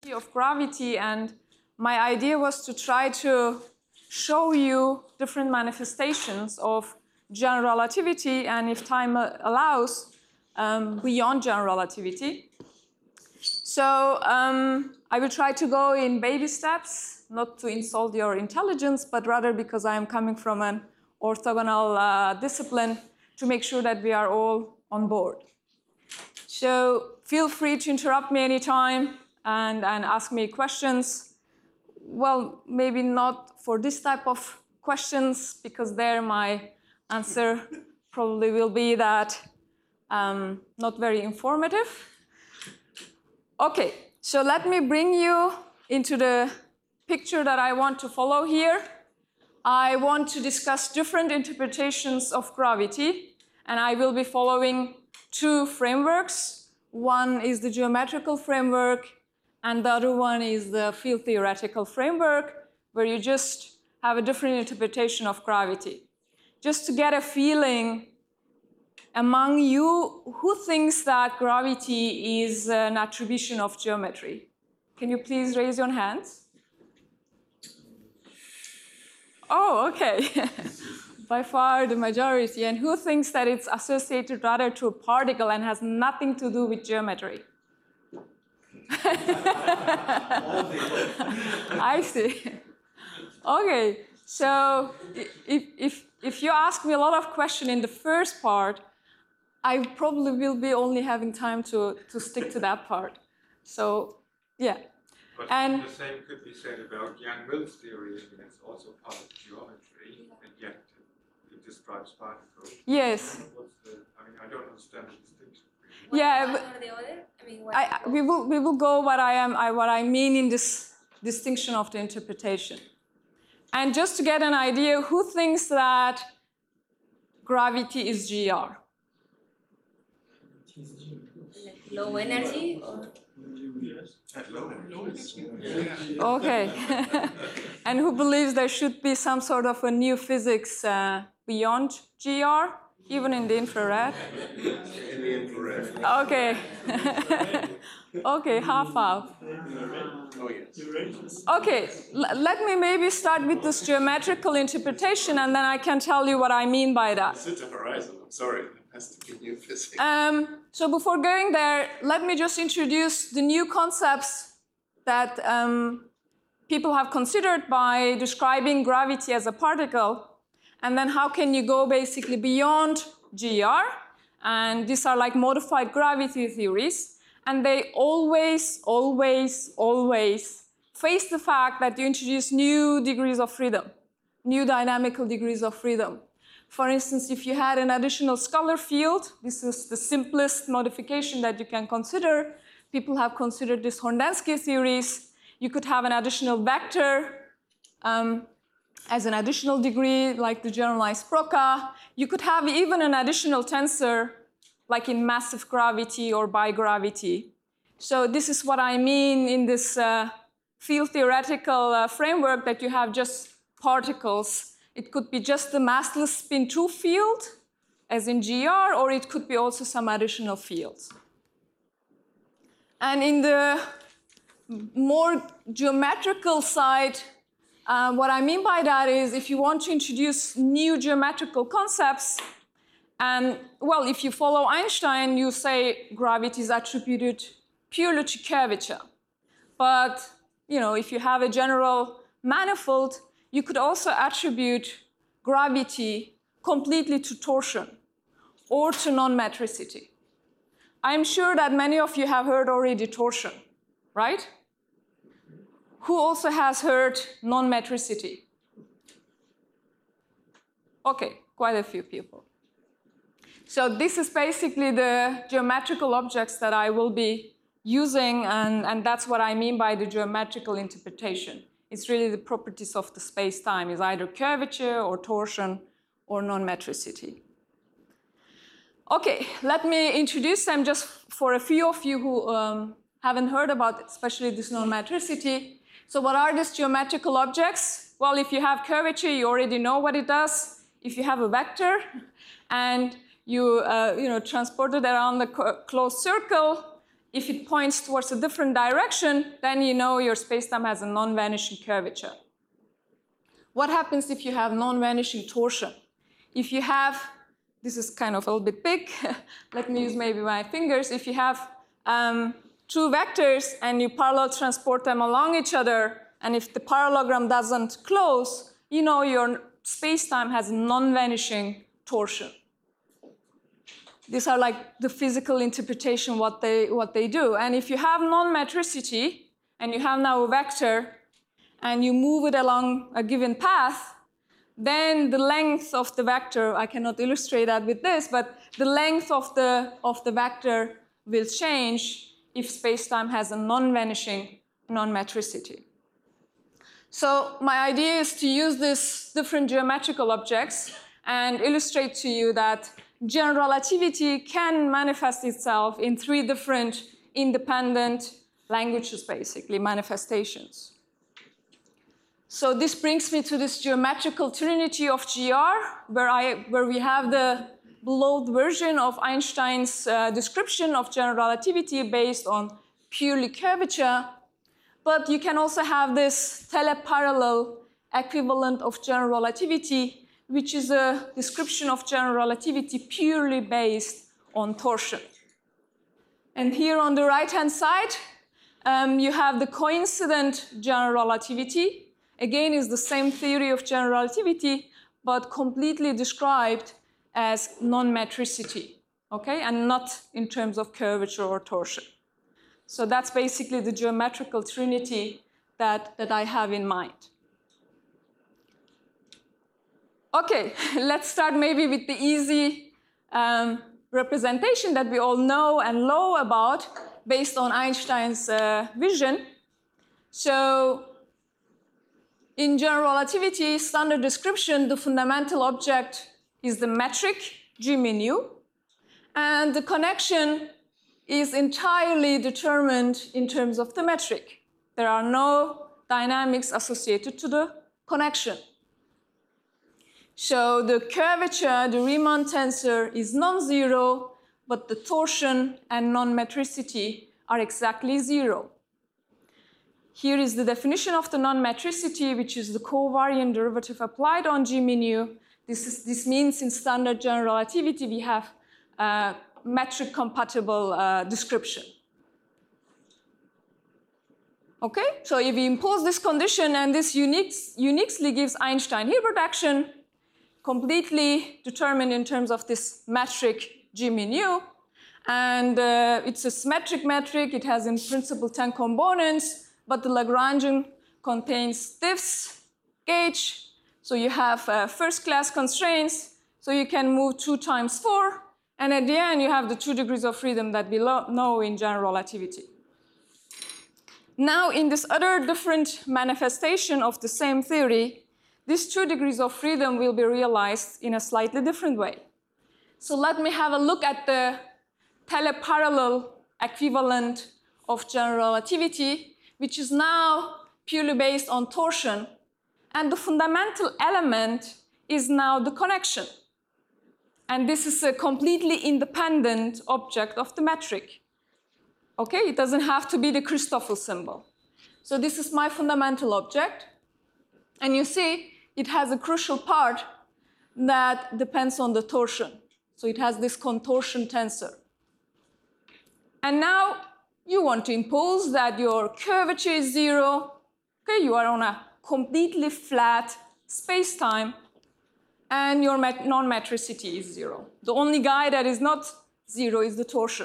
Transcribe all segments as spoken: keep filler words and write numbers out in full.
of gravity, and my idea was to try to show you different manifestations of general relativity, and if time allows, um, beyond general relativity. So um, I will try to go in baby steps, not to insult your intelligence, but rather because I am coming from an orthogonal uh, discipline, to make sure that we are all on board. So feel free to interrupt me anytime and, and ask me questions. Well, maybe not for this type of questions, because there my answer probably will be that um, not very informative. Okay, so let me bring you into the picture that I want to follow here. I want to discuss different interpretations of gravity, and I will be following two frameworks. One is the geometrical framework, and the other one is the field theoretical framework, where you just have a different interpretation of gravity. Just to get a feeling among you, who thinks that gravity is an attribution of geometry? Can you please raise your hands? Oh, okay. By far the majority. And who thinks that it's associated rather to a particle and has nothing to do with geometry? I see. Okay, so if, if, if you ask me a lot of questions in the first part, I probably will be only having time to, to stick to that part. So, yeah. But and the same could be said about Yang-Mills theory, and it's also part of geometry, and yet it describes particles. Yes. What's the, I mean, I don't understand the distinction. Yeah, one but or the other? I mean, what I, we will we will go what I am I, what I mean in this distinction of the interpretation. And just to get an idea, who thinks that gravity is G R? like low energy or Okay. And who believes there should be some sort of a new physics uh, beyond G R, even in the infrared? In the infrared. Okay. Okay, half half. Oh, yes. Okay, l- let me maybe start with this geometrical interpretation, and then I can tell you what I mean by that. It's a horizon. I'm sorry. It has to be new physics. Um, so before going there, let me just introduce the new concepts that um, people have considered by describing gravity as a particle, and then how can you go basically beyond G R, and these are like modified gravity theories, and they always, always, always face the fact that you introduce new degrees of freedom, new dynamical degrees of freedom. For instance, if you had an additional scalar field, this is the simplest modification that you can consider. People have considered this Horndansky theories. You could have an additional vector um, as an additional degree, like the generalized Broca. You could have even an additional tensor, like in massive gravity or bigravity. So this is what I mean in this uh, field theoretical uh, framework, that you have just particles. It could be just the massless spin two field, as in G R, or it could be also some additional fields. And in the more geometrical side, uh, what I mean by that is if you want to introduce new geometrical concepts, and well, if you follow Einstein, you say gravity is attributed purely to curvature. But you know, if you have a general manifold, you could also attribute gravity completely to torsion or to non-metricity. I'm sure that many of you have heard already torsion, right? Who also has heard non-metricity? Okay, quite a few people. So this is basically the geometrical objects that I will be using, and, and that's what I mean by the geometrical interpretation. It's really the properties of the space-time, is either curvature or torsion or non-metricity. Okay, let me introduce them just for a few of you who um, haven't heard about, especially this non-metricity. So what are these geometrical objects? Well, if you have curvature, you already know what it does. If you have a vector and you, uh, you know, transport it around the closed circle, if it points towards a different direction, then you know your spacetime has a non-vanishing curvature. What happens if you have non-vanishing torsion? If you have, this is kind of a little bit big, let me use maybe my fingers. If you have um, two vectors and you parallel transport them along each other, and if the parallelogram doesn't close, you know your spacetime has non-vanishing torsion. These are like the physical interpretation what they, what they do. And if you have non-metricity, and you have now a vector, and you move it along a given path, then the length of the vector, I cannot illustrate that with this, but the length of the, of the vector will change if spacetime has a non-vanishing non-metricity. So my idea is to use these different geometrical objects and illustrate to you that general relativity can manifest itself in three different independent languages, basically, manifestations. So this brings me to this geometrical trinity of G R, where, I, where we have the below version of Einstein's uh, description of general relativity based on purely curvature. But you can also have this teleparallel equivalent of general relativity, which is a description of general relativity purely based on torsion. And here on the right-hand side, um, you have the coincident general relativity. Again, is the same theory of general relativity, but completely described as non-metricity, okay, and not in terms of curvature or torsion. So that's basically the geometrical trinity that, that I have in mind. Okay, let's start maybe with the easy um, representation that we all know and know about based on Einstein's uh, vision. So in general relativity, standard description, the fundamental object is the metric G mu, and the connection is entirely determined in terms of the metric. There are no dynamics associated to the connection. So the curvature, the Riemann tensor, is non-zero, but the torsion and non-metricity are exactly zero. Here is the definition of the non-metricity, which is the covariant derivative applied on G mu. This, is, this means in standard general relativity, we have uh, metric compatible uh, description. Okay, so if we impose this condition, and this unique, uniquely gives Einstein-Hilbert action, completely determined in terms of this metric G mu, and uh, it's a symmetric metric. It has in principle ten components, but the Lagrangian contains diffs, gauge, so you have uh, first class constraints, so you can move two times four, and at the end you have the two degrees of freedom that we know in general relativity. Now in this other different manifestation of the same theory, these two degrees of freedom will be realized in a slightly different way. So let me have a look at the teleparallel equivalent of general relativity, which is now purely based on torsion. And the fundamental element is now the connection. And this is a completely independent object of the metric. Okay, it doesn't have to be the Christoffel symbol. So this is my fundamental object. And you see, it has a crucial part that depends on the torsion. So it has this contortion tensor. And now you want to impose that your curvature is zero. Okay, you are on a completely flat space-time, and your non-metricity is zero. The only guy that is not zero is the torsion.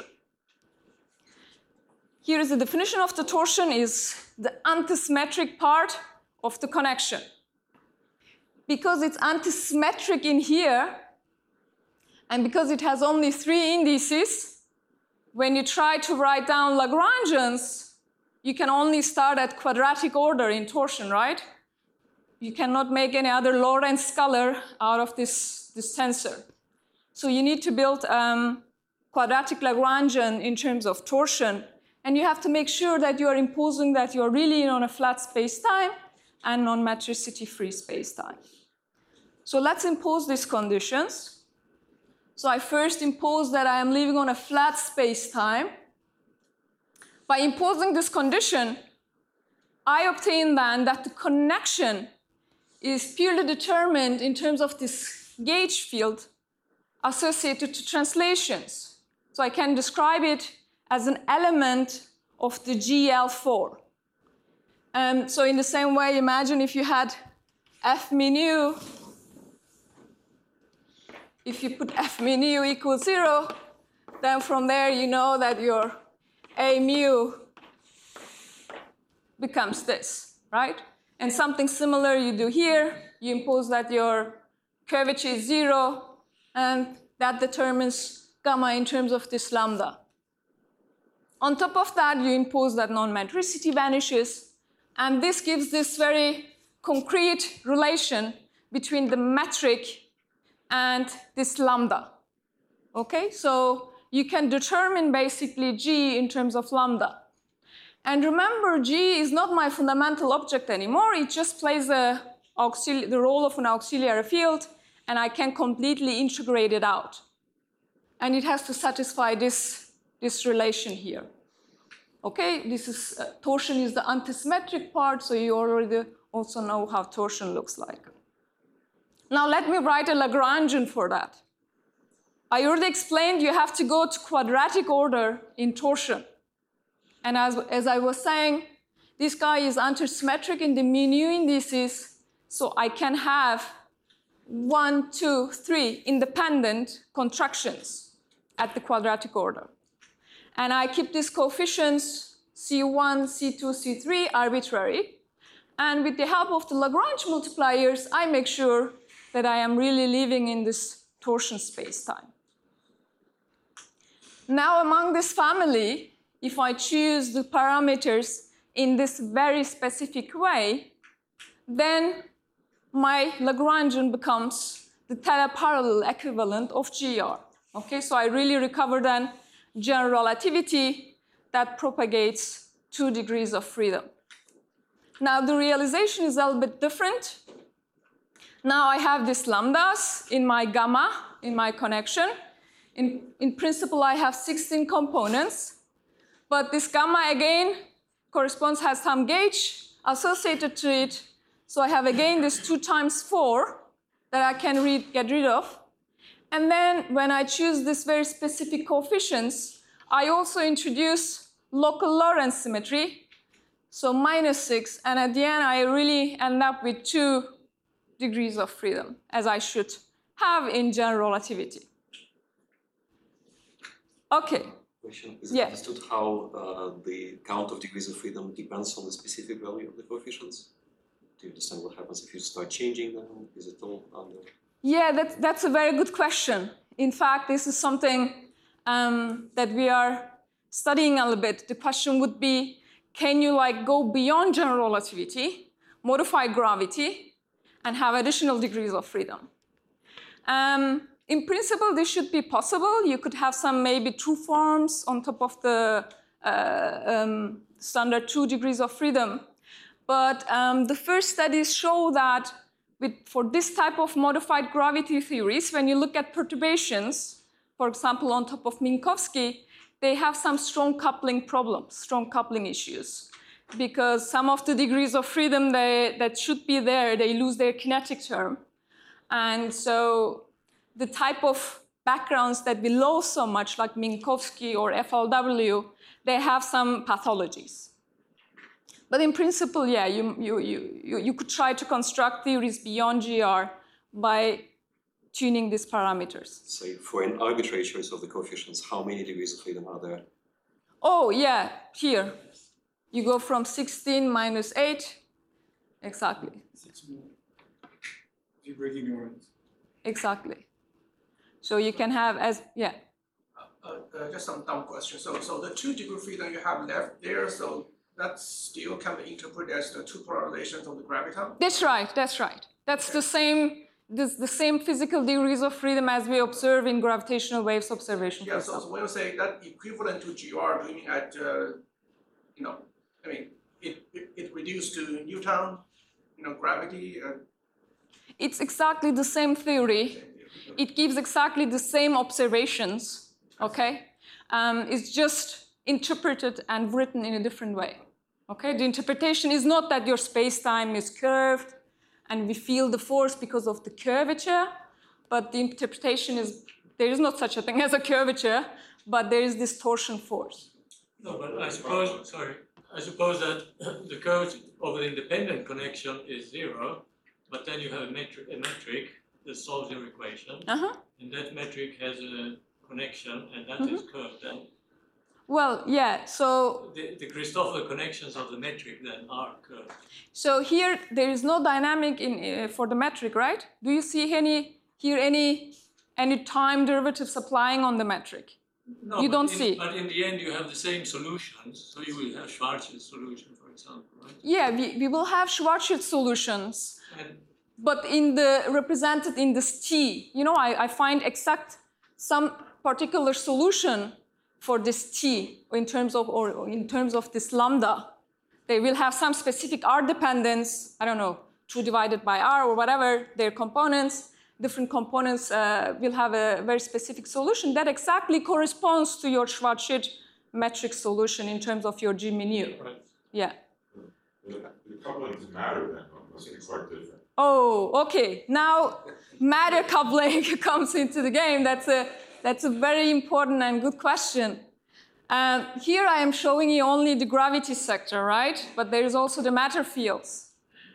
Here is the definition of the torsion, is the antisymmetric part of the connection. Because it's antisymmetric in here, and because it has only three indices, when you try to write down Lagrangians, you can only start at quadratic order in torsion, right? You cannot make any other Lorentz scalar out of this, this tensor. So you need to build um, quadratic Lagrangian in terms of torsion, and you have to make sure that you are imposing that you are really on a flat space-time and non-metricity-free space-time. So let's impose these conditions. So I first impose that I am living on a flat space-time. by imposing this condition, I obtain then that the connection is purely determined in terms of this gauge field associated to translations. So I can describe it as an element of the G L four. Um, so in the same way, imagine if you had F min u, if you put F min u equals zero, then from there you know that your A mu becomes this, right? And something similar you do here. You impose that your curvature is zero, and that determines gamma in terms of this lambda. On top of that, you impose that non-metricity vanishes, and this gives this very concrete relation between the metric and this lambda. Okay, so you can determine basically G in terms of lambda. And remember, G is not my fundamental object anymore. It just plays the, the role of an auxiliary field, and I can completely integrate it out. And it has to satisfy this, this relation here. Okay, this is, uh, torsion is the antisymmetric part, so you already also know how torsion looks like. Now let me write a Lagrangian for that. I already explained you have to go to quadratic order in torsion. And as, as I was saying, this guy is antisymmetric in the mu indices, so I can have one, two, three independent contractions at the quadratic order. And I keep these coefficients C one, C two, C three arbitrary. And with the help of the Lagrange multipliers, I make sure that I am really living in this torsion space-time. Now among this family, if I choose the parameters in this very specific way, then my Lagrangian becomes the teleparallel equivalent of G R. Okay, so I really recover then general relativity that propagates two degrees of freedom. Now the realization is a little bit different. Now I have these lambdas in my gamma, in my connection. In, in principle, I have sixteen components. But this gamma, again, corresponds, has some gauge associated to it. So I have, again, this two times four that I can read, get rid of. And then when I choose these very specific coefficients, I also introduce local Lorentz symmetry, so minus six. And at the end, I really end up with two degrees of freedom, as I should have in general relativity. Okay. Question. Is it yeah. understood how uh, the count of degrees of freedom depends on the specific value of the coefficients? Do you understand what happens if you start changing them? Is it all under? Yeah, that's, that's a very good question. In fact, this is something um, that we are studying a little bit. The question would be, can you like go beyond general relativity, modify gravity, and have additional degrees of freedom? Um, in principle, this should be possible. You could have some maybe true forms on top of the uh, um, standard two degrees of freedom. But um, the first studies show that with, for this type of modified gravity theories, when you look at perturbations, for example, on top of Minkowski, they have some strong coupling problems, strong coupling issues. Because some of the degrees of freedom they, that should be there, they lose their kinetic term. And so the type of backgrounds that we lose so much, like Minkowski or F L W, they have some pathologies. But in principle, yeah, you, you, you, you could try to construct theories beyond G R by tuning these parameters. So for an arbitrary choice of the coefficients, how many degrees of freedom are there? Oh, yeah, here. You go from sixteen minus eight, exactly. Six more. If you're breaking Lorentz. Exactly. So you can have as, yeah. Uh, uh, just some dumb question. So, so the two degree freedom you have left there, so that still can be interpreted as the two polarizations of the graviton? That's right, that's right. That's okay. the same this, the same physical degrees of freedom as we observe in gravitational waves observation. Yeah, so, so when you say that equivalent to G R, do you mean at, uh, you know, I mean, it, it, it reduced to Newton, you know, gravity? Uh, it's exactly the same theory. It gives exactly the same observations, okay? Um, it's just interpreted and written in a different way. Okay, the interpretation is not that your space-time is curved and we feel the force because of the curvature, but the interpretation is there is not such a thing as a curvature, but there is this torsion force. No, but I suppose, sorry, I suppose that the curvature of the independent connection is zero, but then you have a metric, a metric that solves your equation, Uh-huh. and that metric has a connection, and that Mm-hmm. is curved then. Well, yeah, so The, the Christoffel connections of the metric then are curved. so here there is no dynamic in uh, for the metric, right? Do you see any here any any time derivatives applying on the metric? No, You but don't in- see. But in the end, you have the same solutions, so you will have Schwarzschild solution, for example, right? Yeah, we, we will have Schwarzschild solutions, And but in the represented in this T, you know, I, I find exact some particular solution for this T in terms of or in terms of this lambda. They will have some specific R dependence, I don't know, two divided by R or whatever their components. Different components uh, will have a very specific solution that exactly corresponds to your Schwarzschild metric solution in terms of your G mu nu. right. Yeah. The the couplings matter then, must be quite different. Oh, okay. Now matter coupling comes into the game. That's a that's a very important and good question. Um, here I am showing you only the gravity sector, right? But there is also the matter fields.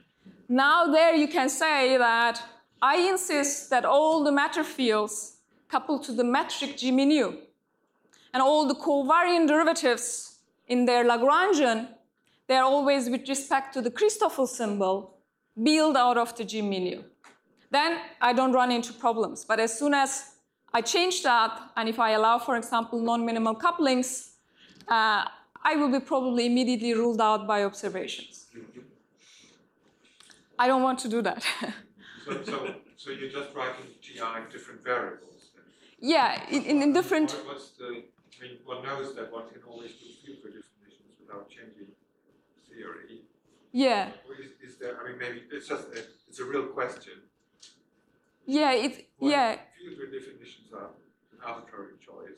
Now there you can say that I insist that all the matter fields couple to the metric G mu nu, and all the covariant derivatives in their Lagrangian, they're always with respect to the Christoffel symbol, build out of the G mu nu. Then I don't run into problems. But as soon as I change that, and if I allow, for example, non-minimal couplings, uh, I will be probably immediately ruled out by observations. I don't want to do that. So, so, so you're just writing G I different variables? then? Yeah, in, in, in different. What- What's the, I mean, one knows that one can always do field redefinitions without changing theory. Yeah, Or is, is there, I mean, maybe it's just, a, it's a real question. yeah, it, What yeah, Field redefinitions are an arbitrary choice.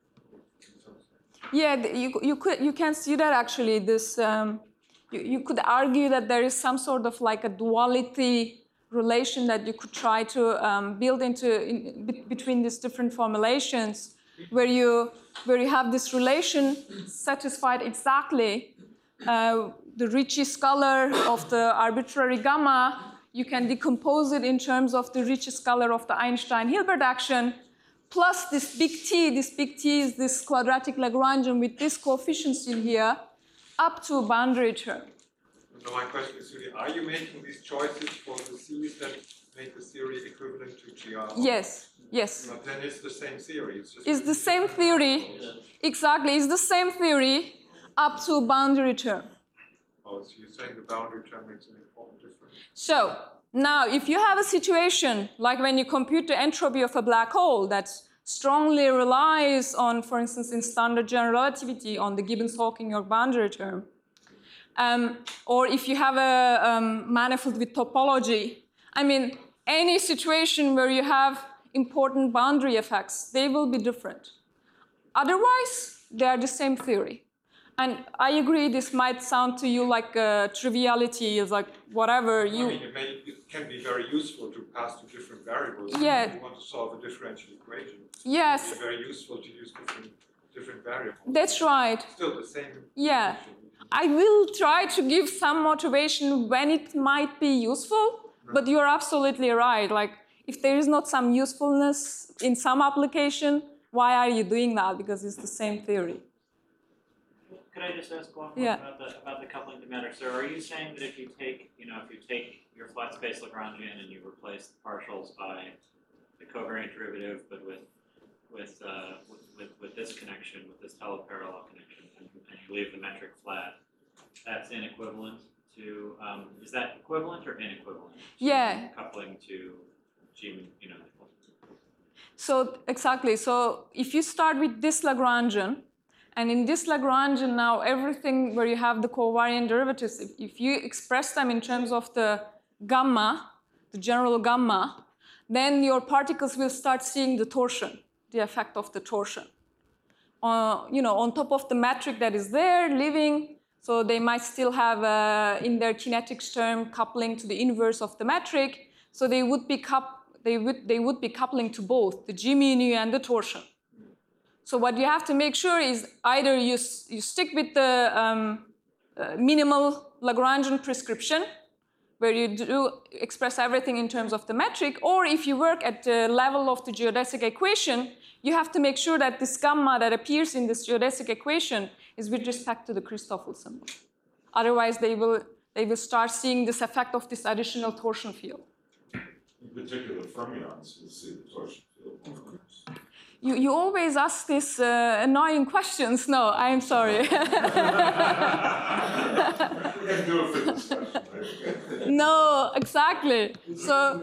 in some sense. yeah. th- You you could you can see that actually. This um, you you could argue that there is some sort of like a duality relation that you could try to um, build into in, be, between these different formulations, where you where you have this relation satisfied exactly. Uh, the Ricci scalar of the arbitrary gamma, you can decompose it in terms of the Ricci scalar of the Einstein-Hilbert action, plus this big T. This big T is this quadratic Lagrangian with this coefficients in here, up to a boundary term. So my question is really, are you making these choices for the C's that make the theory equivalent to G R? Yes, yes. But then it's the same theory. It's just It's the same theory. Exactly, it's the same theory up to a boundary term. Oh, so you're saying the boundary term makes an important difference? So now, if you have a situation like when you compute the entropy of a black hole that strongly relies on, for instance, in standard general relativity, on the Gibbons-Hawking-York boundary term, um, or if you have a um, manifold with topology, I mean, any situation where you have important boundary effects, they will be different. Otherwise, they are the same theory. And I agree, this might sound to you like a triviality, is like whatever I you. mean, it, may, it can be very useful to pass to different variables. Yeah. If you want to solve a differential equation. Yes, It's very useful to use different, different variables. that's right. Still the same. Yeah. solution. I will try to give some motivation when it might be useful, but you're absolutely right. Like, if there is not some usefulness in some application, why are you doing that? Because it's the same theory. Could I just ask one more Yeah. about the about the coupling to matter? So are you saying that if you take, you know, if you take your flat space Lagrangian and you replace the partials by the covariant derivative, but with with uh, with, with with this connection, with this teleparallel connection, and, and you leave the metric flat, that's inequivalent to um, is that equivalent or inequivalent? to Yeah. Coupling to G, you know. So, exactly. So, if you start with this Lagrangian, and in this Lagrangian now, everything where you have the covariant derivatives, if, if you express them in terms of the gamma, the general gamma, then your particles will start seeing the torsion, the effect of the torsion. uh, you know, on top of the metric that is there, living. So they might still have, uh, in their kinetics term, coupling to the inverse of the metric. So they would be coup- they would they would be coupling to both the G mu and the torsion. So what you have to make sure is either you you stick with the um, uh, minimal Lagrangian prescription, where you do express everything in terms of the metric, or if you work at the level of the geodesic equation, you have to make sure that this gamma that appears in this geodesic equation is with respect to the Christoffel symbol. Otherwise, they will, they will start seeing this effect of this additional torsion field. In particular, fermions will see the torsion field. Of course. You, you always ask these uh, annoying questions. No, I'm sorry. We can do a fit discussion later. No, exactly. So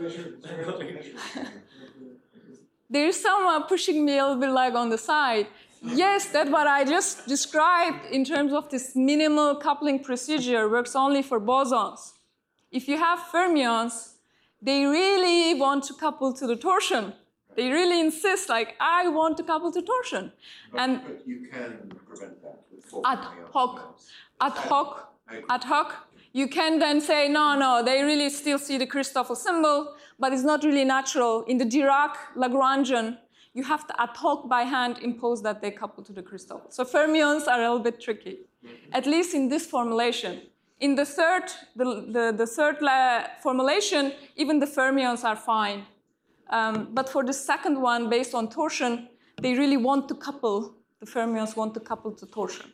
there's someone pushing me a little bit like on the side. Yes, that's what I just described in terms of this minimal coupling procedure works only for bosons. If you have fermions, they really want to couple to the torsion. They really insist, like, I want to couple to torsion. But, and but you can prevent that with ad hoc, ad hoc, ad hoc. You can then say, no, no, they really still see the Christoffel symbol, but it's not really natural. In the Dirac Lagrangian, you have to ad hoc by hand impose that they couple to the Christoffel. So fermions are a little bit tricky, at least in this formulation. In the third, the, the, the third formulation, even the fermions are fine. Um, but for the second one, based on torsion, they really want to couple, the fermions want to couple to torsion.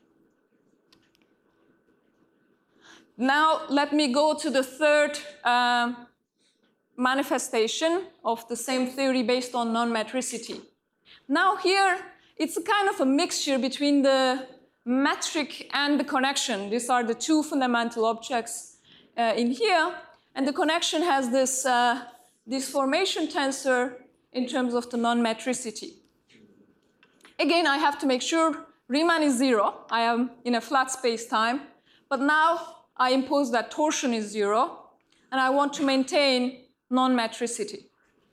Now, let me go to the third um, manifestation of the same theory based on non-metricity. Now here, it's a kind of a mixture between the metric and the connection. These are the two fundamental objects uh, in here. And the connection has this, uh, this formation tensor in terms of the non-metricity. Again, I have to make sure Riemann is zero. I am in a flat space-time. But now I impose that torsion is zero, and I want to maintain non-metricity.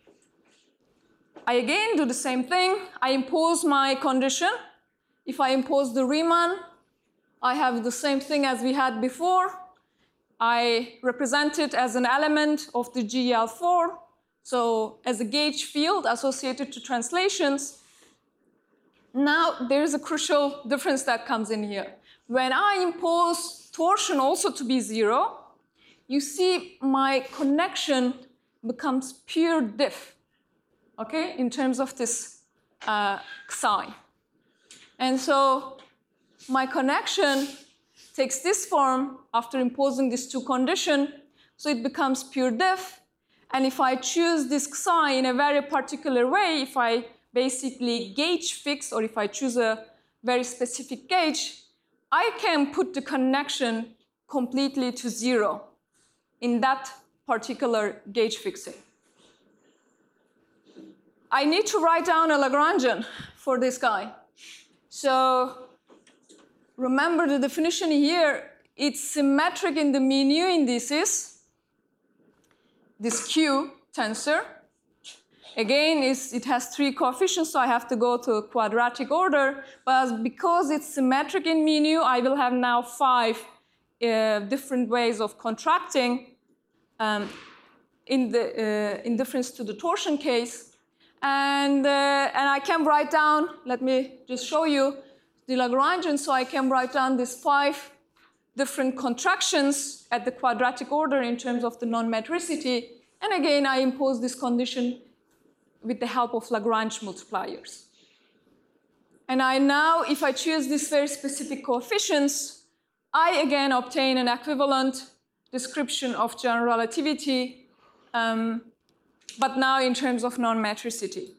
I again do the same thing. I impose my condition. If I impose the Riemann, I have the same thing as we had before. I represent it as an element of the G L four, so as a gauge field associated to translations. Now, there is a crucial difference that comes in here. When I impose torsion also to be zero, you see my connection becomes pure diff, okay, in terms of this uh, psi. And so my connection takes this form after imposing these two conditions, so it becomes pure diff. And if I choose this psi in a very particular way, if I basically gauge fix, or if I choose a very specific gauge, I can put the connection completely to zero in that particular gauge fixing. I need to write down a Lagrangian for this guy. So remember the definition here, it's symmetric in the mu indices, this Q tensor. Again, it's, it has three coefficients, so I have to go to a quadratic order. But because it's symmetric in mu, I will have now five uh, different ways of contracting um, in, the, uh, in difference to the torsion case. And, uh, and I can write down, let me just show you the Lagrangian, so I can write down these five different contractions at the quadratic order in terms of the non-metricity. And again, I impose this condition with the help of Lagrange multipliers. And I now, if I choose these very specific coefficients, I again obtain an equivalent description of general relativity, um, but now in terms of non-metricity.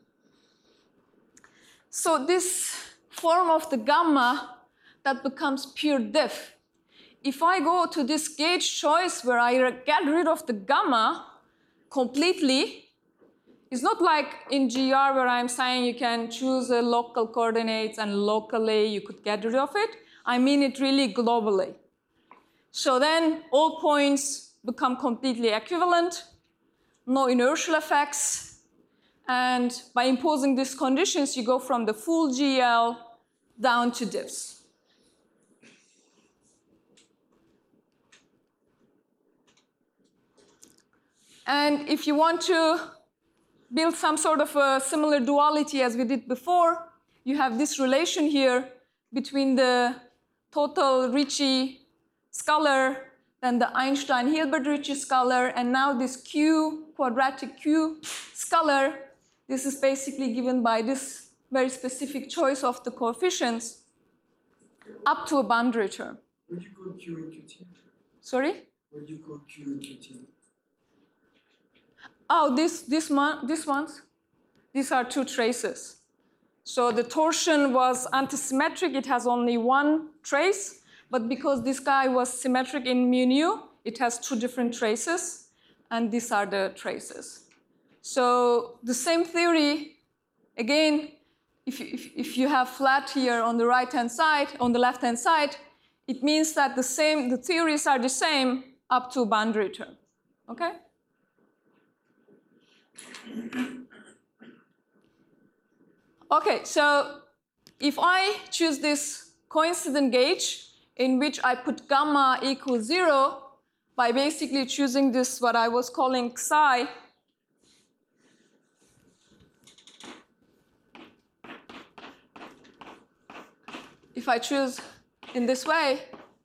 So this form of the gamma that becomes pure diff, if I go to this gauge choice where I get rid of the gamma completely, it's not like in G R where I'm saying you can choose a local coordinates and locally you could get rid of it. I mean it really globally. So then all points become completely equivalent, no inertial effects, and by imposing these conditions, you go from the full G L down to diffs. And if you want to build some sort of a similar duality as we did before, you have this relation here between the total Ricci scalar, then the Einstein-Hilbert-Ricci scalar, and now this Q, quadratic Q scalar. This is basically given by this very specific choice of the coefficients up to a boundary term. Where do you call Q and Q T? Sorry? Where do you call Q and Q T? Oh, this, this one, these ones, these are two traces. So the torsion was antisymmetric, it has only one trace, but because this guy was symmetric in mu nu, it has two different traces, and these are the traces. So the same theory, again, if you, if, if you have flat here on the right-hand side, on the left-hand side, it means that the same, the theories are the same up to boundary term, okay? Okay, so if I choose this coincident gauge in which I put gamma equals zero by basically choosing this, what I was calling psi, if I choose in this way,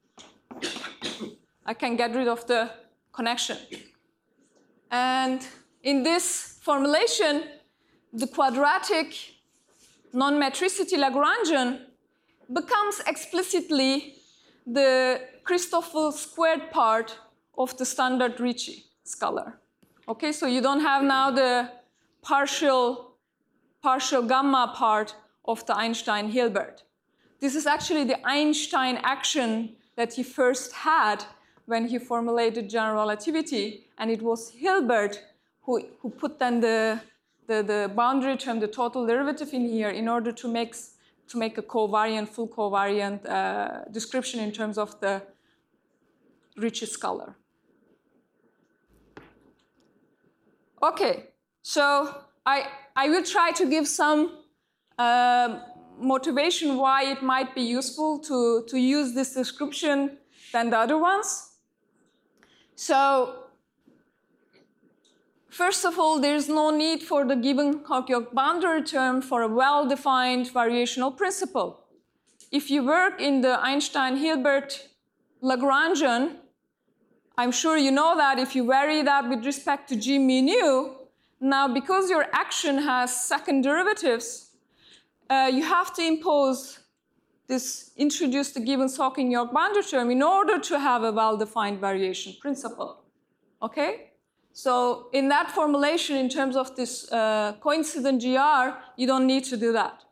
I can get rid of the connection. And in this formulation, the quadratic non-metricity Lagrangian becomes explicitly the Christoffel squared part of the standard Ricci scalar. Okay, so you don't have now the partial, partial gamma part of the Einstein-Hilbert. This is actually the Einstein action that he first had when he formulated general relativity, and it was Hilbert who, who put then the, the, the boundary term, the total derivative in here in order to make, to make a covariant, full covariant uh, description in terms of the Ricci scalar. Okay, so I, I will try to give some uh, motivation why it might be useful to, to use this description than the other ones. So, first of all, there's no need for the given Hawke-York boundary term for a well-defined variational principle. If you work in the Einstein-Hilbert Lagrangian, I'm sure you know that if you vary that with respect to G mu nu, now because your action has second derivatives, uh, you have to impose this, introduce the given Hawke-York boundary term in order to have a well-defined variation principle. Okay? So in that formulation, in terms of this uh, coincident G R, you don't need to do that.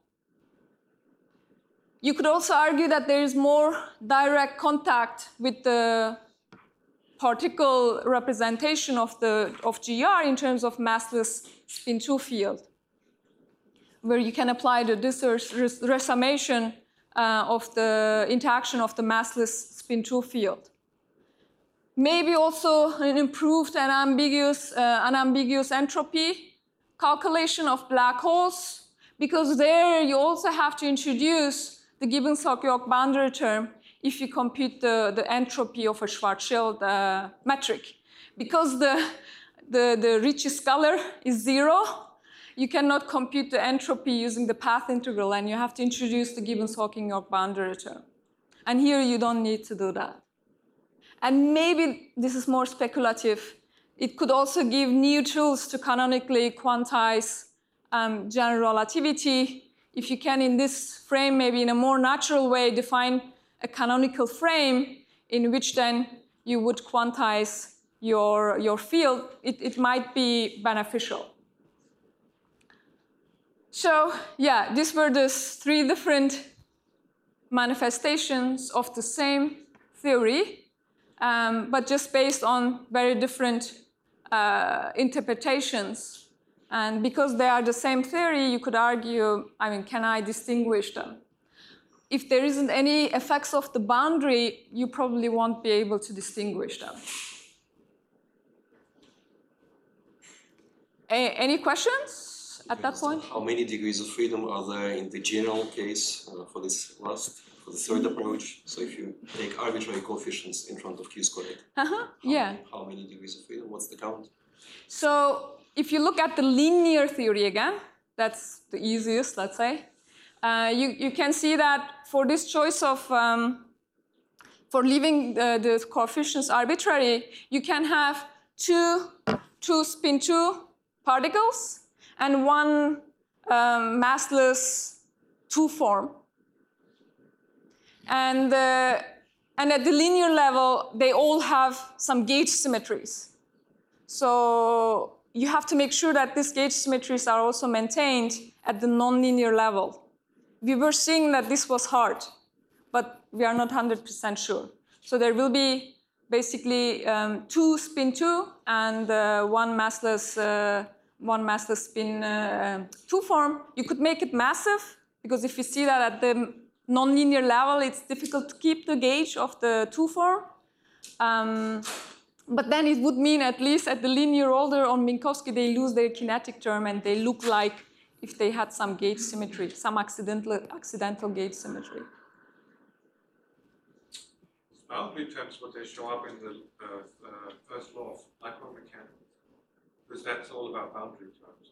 You could also argue that there is more direct contact with the particle representation of, the, of G R in terms of massless spin two field, where you can apply the resummation uh, of the interaction of the massless spin two field. Maybe also an improved and ambiguous, uh, unambiguous entropy calculation of black holes, because there you also have to introduce the Gibbons-Hawke-York boundary term if you compute the, the entropy of a Schwarzschild uh, metric. Because the, the, the Ricci scalar is zero, you cannot compute the entropy using the path integral, and you have to introduce the Gibbons-Hawke-York boundary term. And here you don't need to do that. And maybe this is more speculative. It could also give new tools to canonically quantize um, general relativity. If you can, in this frame, maybe in a more natural way, define a canonical frame in which then you would quantize your, your field, it, it might be beneficial. So, yeah, these were the three different manifestations of the same theory. Um, but just based on very different uh, interpretations. And because they are the same theory, you could argue, I mean, can I distinguish them? If there isn't any effects of the boundary, you probably won't be able to distinguish them. A any questions? at that point. How many degrees of freedom are there in the general case uh, for this last, for the third approach? So if you take arbitrary coefficients in front of Q squared, Uh-huh. how, Yeah. how many degrees of freedom? What's the count? So if you look at the linear theory again, that's the easiest, let's say. Uh, you, you can see that for this choice of, um, for leaving the, the coefficients arbitrary, you can have two, two spin two particles and one um, massless two form. And, uh, and at the linear level, they all have some gauge symmetries. So you have to make sure that these gauge symmetries are also maintained at the nonlinear level. We were seeing that this was hard, but we are not one hundred percent sure. So there will be basically um, two spin two and uh, one massless, uh, one massless spin uh, two form. You could make it massive, because if you see that at the nonlinear level, it's difficult to keep the gauge of the two form. Um, But then it would mean, at least at the linear order on Minkowski, they lose their kinetic term and they look like if they had some gauge symmetry, some accidental, accidental gauge symmetry. Boundary terms, what they show up in the uh, uh, first law of micromechanics, because that's all about boundary terms.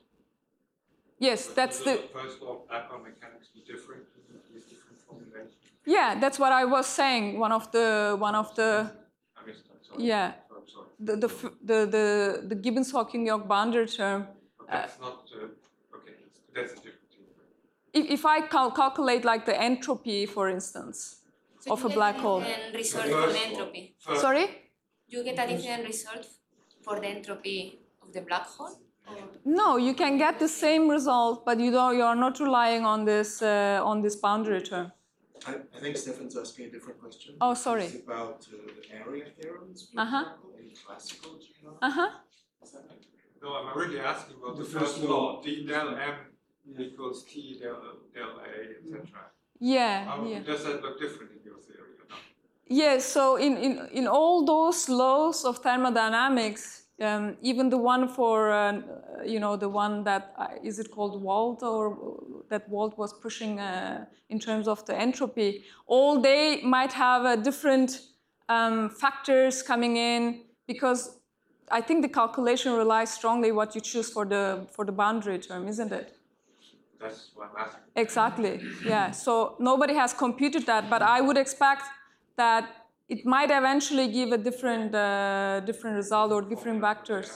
Yes, But that's does the, first law of micromechanics be different in these different formulations? yeah, that's what I was saying. One of the, one of the, I missed that, sorry. yeah, Oh, I'm sorry. the, the, the, the, the Gibbons-Hawking-York boundary term. But that's not, uh, okay, that's a different thing. If, if I cal calculate like the entropy, for instance, So of you a get black hole. different result The for first the law. entropy. First- Sorry? You get a different result for the entropy of the black hole? Or No, you can get the same result, but you don't, you are not relying on this, uh, on this boundary term. I, I think Stefan's asking a different question. Oh, sorry. It's about uh, the area theorems, for Uh-huh. example, in classical geometry. Uh-huh. Is that right? No, I'm really asking about the The first first law, law. d del m equals t del, del a, et cetera. Yeah, How yeah. does that look different in your theory or not? Yes, so in, in, in all those laws of thermodynamics, um, even the one for, uh, you know, the one that, uh, is it called Wald, or that Wald was pushing uh, in terms of the entropy, all they might have uh, different um, factors coming in, because I think the calculation relies strongly what you choose for the, for the boundary term, isn't it? That's what I'm asking. Exactly, yeah. So nobody has computed that, but I would expect that it might eventually give a different, uh, different result or different vectors.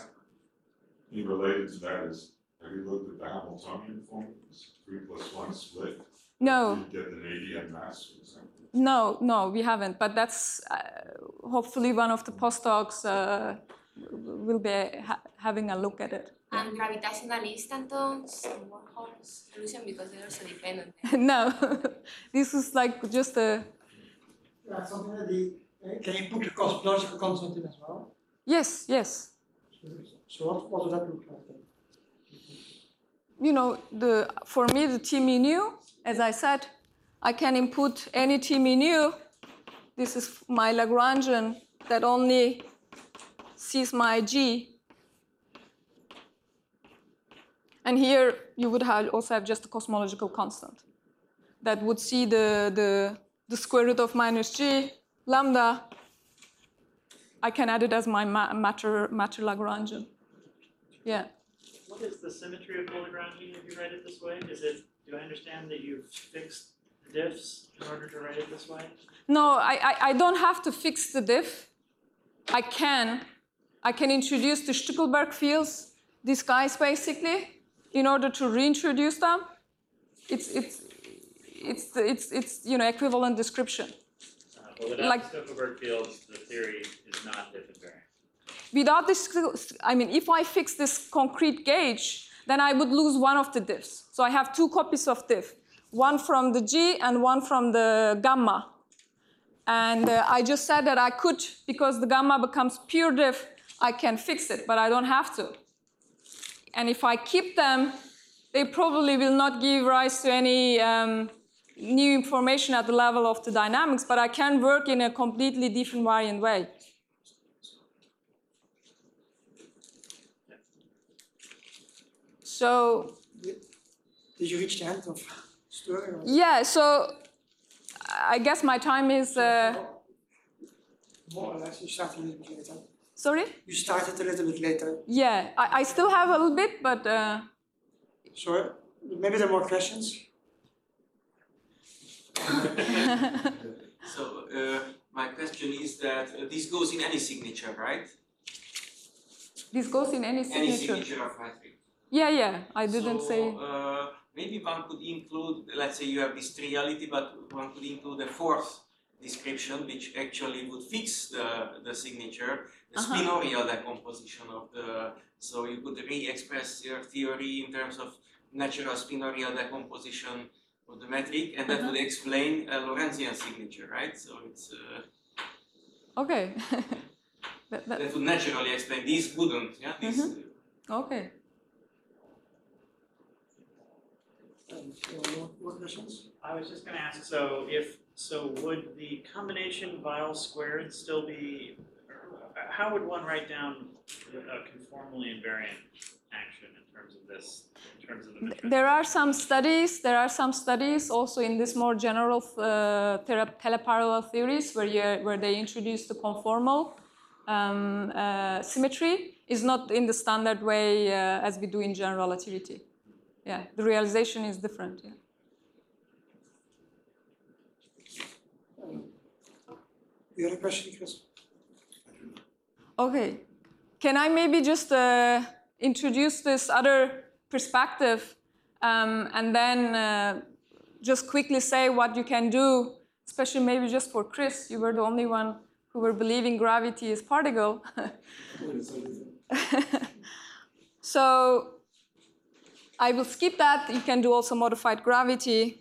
And related to that is, have you looked at the Hamiltonian formulas, three plus one split? No, You get an A D M mass, for example. no, no, we haven't. But that's uh, hopefully one of the postdocs uh, will be ha having a look at it. and gravitational instantons and wormholes solution, because they're also dependent. No, this is like just a, Yeah, something that the, uh, can you put a cosmological constant in as well? yes, yes. So, so what, what does that look like then? You know, the, for me, the T mu nu, as I said, I can input any T mu nu. This is my Lagrangian that only sees my G. And here you would have also have just a cosmological constant that would see the, the, the square root of minus G lambda. I can add it as my ma matter, matter Lagrangian. Yeah. What is the symmetry of the Lagrangian if you write it this way? Is it, do I understand that you've fixed the diffs in order to write it this way? No, I, I, I don't have to fix the diff. I can. I can introduce the Stückelberg fields, these guys basically, in order to reintroduce them. It's, it's, it's, the, it's, it's you know, equivalent description. Uh, well, without Like- the Stückelberg fields, the theory is not diff invariant. Without this, I mean, if I fix this concrete gauge, then I would lose one of the diffs. So I have two copies of diff, one from the G and one from the gamma. And uh, I just said that I could, because the gamma becomes pure diff, I can fix it, but I don't have to. And if I keep them, they probably will not give rise to any um, new information at the level of the dynamics, but I can work in a completely different variant way. So, The, Did you reach the end of story? Or? Yeah, so I guess my time is. Uh, More or less, you started a little bit later. sorry? You started a little bit later. Yeah, I, I still have a little bit, but. Uh, Sorry, maybe there are more questions. So uh, my question is that uh, this goes in any signature, right? This goes in any signature. Any signature of metric. Yeah, yeah, I didn't so, say. Uh, maybe one could include, let's say you have this triality, but one could include a fourth description, which actually would fix the, the signature, the Uh-huh. spinorial decomposition of the, so you could re-express your theory in terms of natural spinorial decomposition of the metric, and that Uh-huh. would explain a Lorentzian signature, right? So it's, uh, Okay. that, that, that would naturally explain, this wouldn't, yeah? This, Mhm. Okay. Um, more, more questions? I was just gonna ask, so if, so would the combination Weyl squared still be, or how would one write down a conformally invariant action in terms of this, in terms of the metric? There are some studies, there are some studies also in this more general uh, teleparallel theories where, you, where they introduce the conformal um, uh, symmetry. Is not in the standard way uh, as we do in general relativity. Yeah, the realization is different. Yeah. Um, you had a question, Chris? Okay. Can I maybe just uh, introduce this other perspective um, and then uh, just quickly say what you can do, especially maybe just for Chris. You were the only one who were believing gravity is particle. So I will skip that. You can do also modified gravity.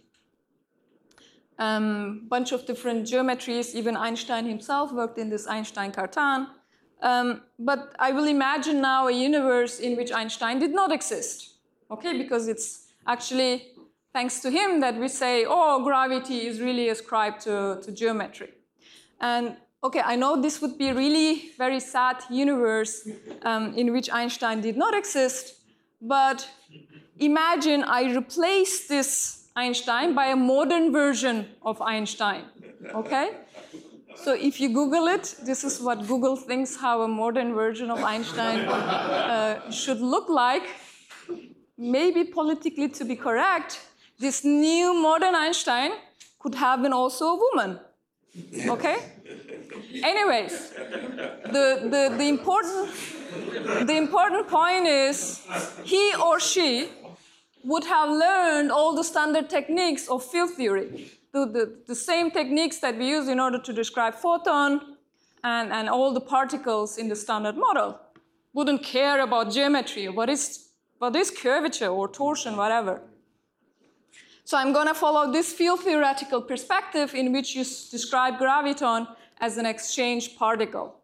Um, bunch of different geometries. Even Einstein himself worked in this Einstein-Cartan. Um, but I will imagine now a universe in which Einstein did not exist. Okay, because it's actually thanks to him that we say, oh, gravity is really ascribed to, to geometry. And okay, I know this would be a really very sad universe um, in which Einstein did not exist, but imagine I replace this Einstein by a modern version of Einstein, okay? So if you Google it, this is what Google thinks how a modern version of Einstein uh, should look like. Maybe politically to be correct, this new modern Einstein could have been also a woman, okay? Anyways, the, the, the, important, the important point is he or she would have learned all the standard techniques of field theory, the, the, the same techniques that we use in order to describe photon and, and all the particles in the standard model. Wouldn't care about geometry, what is, what is curvature or torsion, whatever. So I'm going to follow this field theoretical perspective in which you describe graviton as an exchange particle.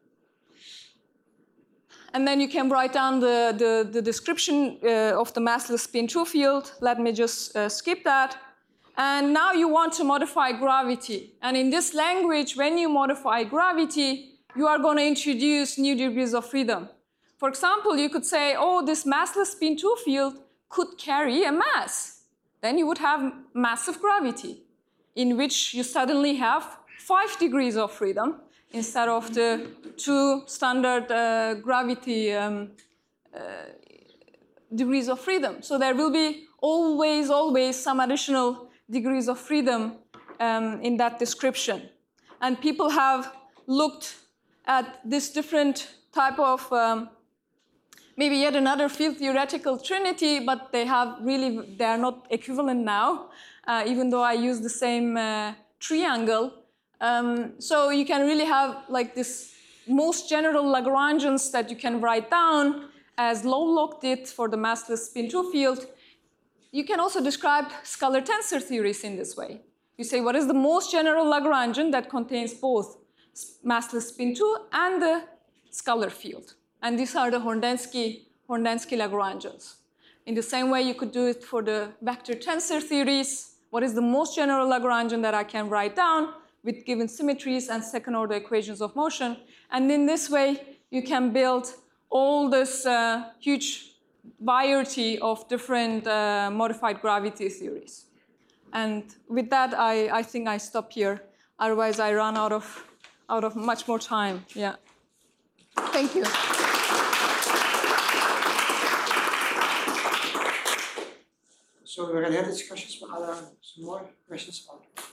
And then you can write down the, the, the description uh, of the massless spin two field. Let me just uh, skip that. And now you want to modify gravity. And in this language, when you modify gravity, you are going to introduce new degrees of freedom. For example, you could say, oh, this massless spin two field could carry a mass. Then you would have massive gravity, in which you suddenly have five degrees of freedom instead of the two standard uh, gravity um, uh, degrees of freedom. So there will be always, always some additional degrees of freedom um, in that description. And people have looked at this different type of um, maybe yet another field theoretical trinity, but they have really, they are not equivalent now, uh, even though I use the same uh, triangle. Um, so you can really have like this most general Lagrangians that you can write down as Lovelock did for the massless spin two field. You can also describe scalar tensor theories in this way. You say, what is the most general Lagrangian that contains both massless spin two and the scalar field? And these are the Horndenski, Horndenski Lagrangians. In the same way, you could do it for the vector tensor theories. What is the most general Lagrangian that I can write down with given symmetries and second-order equations of motion? And in this way, you can build all this uh, huge variety of different uh, modified gravity theories. And with that, I, I think I stop here. Otherwise, I run out of, out of much more time. Yeah. Thank you. So we already had discussions, but are there some more questions about it?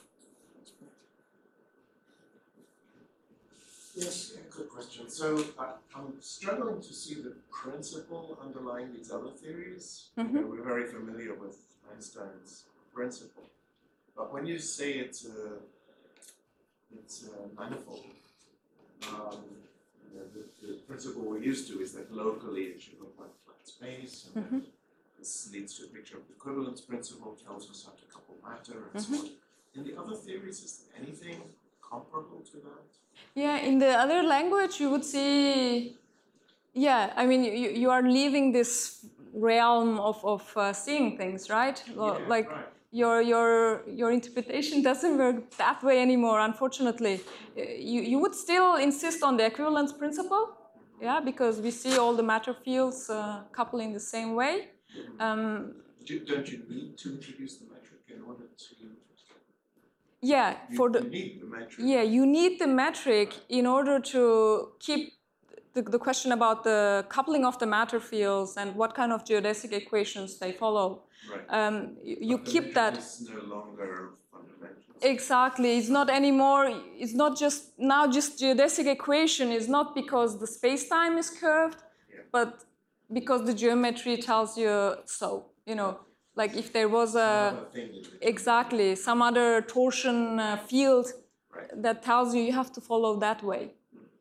Yes. Yeah, good question. So I, I'm struggling to see the principle underlying these other theories. Mm-hmm. You know, we're very familiar with Einstein's principle, but when you say it's a it's a manifold, um, you know, the, the principle we're used to is that locally it should look like flat space, and Mm-hmm. this leads to a picture of the equivalence principle, tells us how to couple matter, and Mm-hmm. so on. In the other theories, is there anything comparable to that? Yeah, in the other language, you would see, yeah, I mean, you, you are leaving this realm of, of uh, seeing things, right? Well, Yeah, like right. your, your, your interpretation doesn't work that way anymore, unfortunately. Uh, You, you would still insist on the equivalence principle, yeah, because we see all the matter fields uh, couple in the same way. Um, Do, don't you need to introduce the metric in order to? yeah, You, for the you need the metric. Yeah, you need the metric in order to keep the, the question about the coupling of the matter fields and what kind of geodesic equations they follow. Right. Um, you you But the keep metric that. is no longer fundamental. Exactly. It's not anymore, it's not just, now just geodesic equation is not because the space-time is curved, Yeah. but because the geometry tells you so, you know. Like if there was Some a, other thing that you- exactly, some other torsion uh, field Right. that tells you you have to follow that way.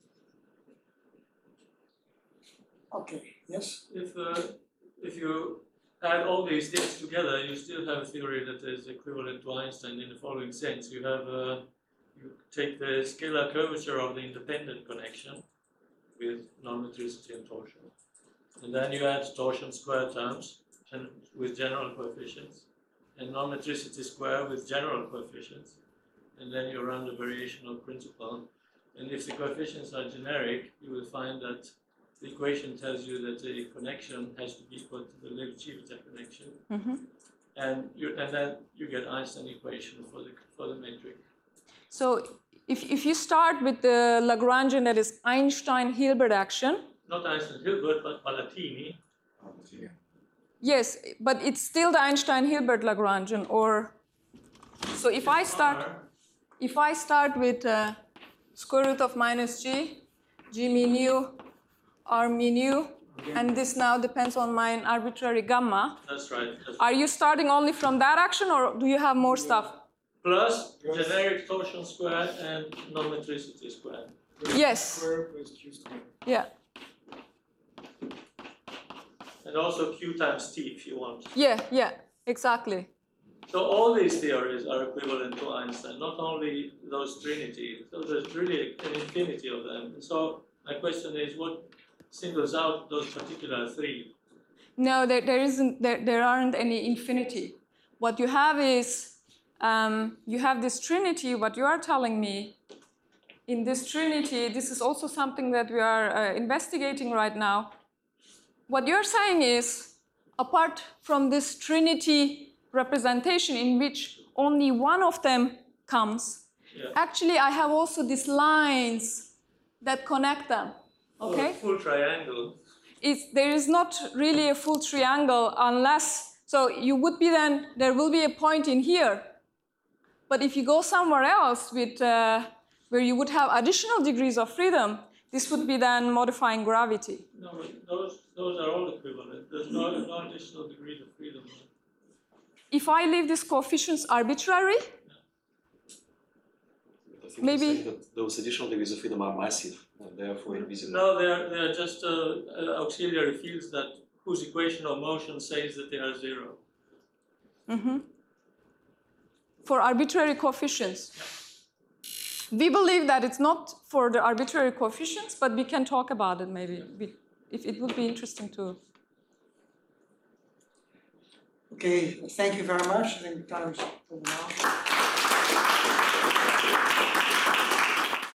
Okay, yes. If, uh, if you add all these things together, you still have a theory that is equivalent to Einstein in the following sense. You have, uh, you take the scalar curvature of the independent connection with non-metricity and torsion. And then you add torsion square terms and with general coefficients, and non-metricity square with general coefficients. And then you run the variational principle. And if the coefficients are generic, you will find that the equation tells you that the connection has to be equal to the Lev-Civita connection. Mm-hmm. And you and then you get Einstein equation for the for the metric. So if, if you start with the Lagrangian, that is Einstein-Hilbert action, Not Einstein-Hilbert, but Palatini. Yeah. yes, but it's still the Einstein-Hilbert Lagrangian, or, so if I start, if I start with uh, square root of minus g, g mu nu, r mu nu, and this now depends on my arbitrary gamma. That's right. That's Are you starting only from that action, or do you have more stuff? Plus generic torsion square and non-metricity square. Yes. Square plus Q square. Yeah. And also Q times T if you want. Yeah. Yeah. Exactly. So all these theories are equivalent to Einstein, not only those trinity. So there's really an infinity of them. And so my question is, what singles out those particular three? No, there, there isn't. There, there aren't any infinity. What you have is um, you have this trinity. What you are telling me in this trinity, this is also something that we are uh, investigating right now. What you're saying is, apart from this trinity representation in which only one of them comes, Yeah. actually I have also these lines that connect them. Okay. Or full triangle. It's, there is not really a full triangle unless, so you would be then, there will be a point in here. But if you go somewhere else with, uh, where you would have additional degrees of freedom, this would be then modifying gravity. No, but those those are all equivalent. There's no, no additional degrees of freedom. If I leave these coefficients arbitrary, I think Maybe- you're saying that those additional degrees of freedom are massive and therefore invisible. No, they are they are just uh, uh, auxiliary fields that whose equation of motion says that they are zero. mm-hmm. for arbitrary coefficients. We believe that it's not for the arbitrary coefficients, but we can talk about it maybe. We, if it would be interesting to. Okay, thank you very much. I think the time is over now.